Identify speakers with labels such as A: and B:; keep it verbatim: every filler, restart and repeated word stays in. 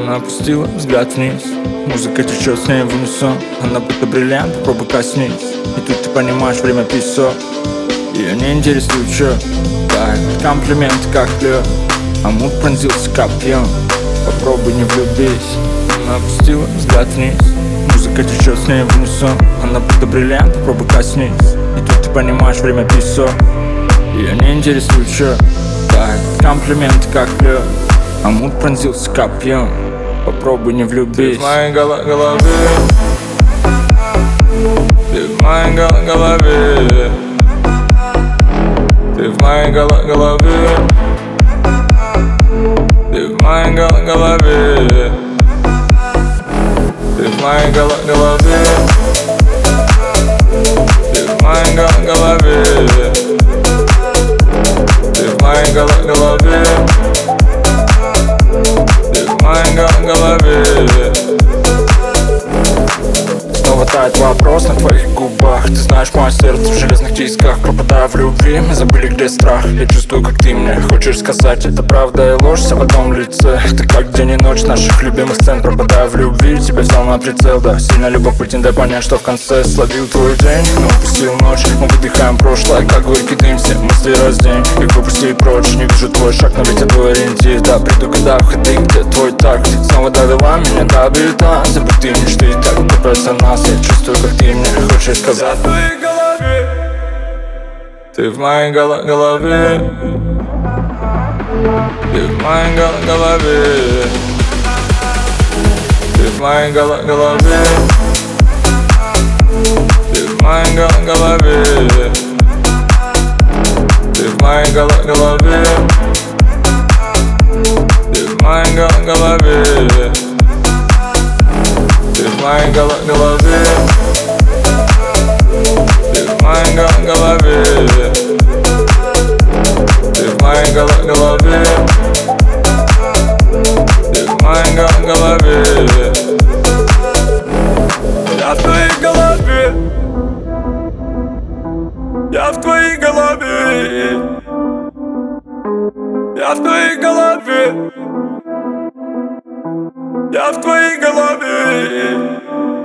A: Она опустила взгляд вниз. Музыка течет с ней в унисон. Она будто бриллиант, попробуй коснись. И тут ты понимаешь, время песок. Ее не интересует, чё. Так, комплименты как лед. А муд пронзился копьем. Попробуй не влюбись. Она опустила взгляд вниз. Музыка течет с ней в унисон. Она будто бриллиант, попробуй коснись. И тут ты понимаешь, время песок. Ее не интересует, чё. Так, комплименты как лед. А муд пронзился копьем. Попробуй не влюбись. Ты в моей голо- голове. Ты в моей голо- голове. Ты в моей голо- голове. Ты в моей голо- голове. Ты в моей голо- голове. Ты в моей голо- голове. Ты в моей голо- голове. Ты в моей голове. Снова тает вопрос на твоих губах. Ты знаешь, мое сердце в железных тисках. Пропадая в любви, мы забыли, где страх. Я чувствую, как ты мне хочешь сказать. Это правда и ложь, все в одном лице. Ты как день и ночь наших любимых сцен. Пропадая в любви, тебя взял на прицел. Да, сильно любопытен, дай понять, что в конце словил твой день, но упустил ночь. Мы выдыхаем прошлое, как горький дым. Все мысли раздень, их выпусти прочь. Не вижу твой шаг, но ведь я твой ориентир. Да, приду, когда в ходы, где твой такт. Снова довела меня до обета. Забудь ты мечты, так купятся нас. Я чувствую, как ты мне хочешь сказать. В твоей голове. Ты в моей голо- голове. Ты в моей голо- голове. Ты в моей голо- голове. Ты в моей голо- голове. Ты в моей голо- голове. Ты в моей голо- голове. Ты в моей голо- голове. Ты в моей голо- голове. Ты в моей голо- голове. Ты в моей голо- голове. Я в твоей голове. Я в твоей голове. Я в твоей голове. Я в твоей голове.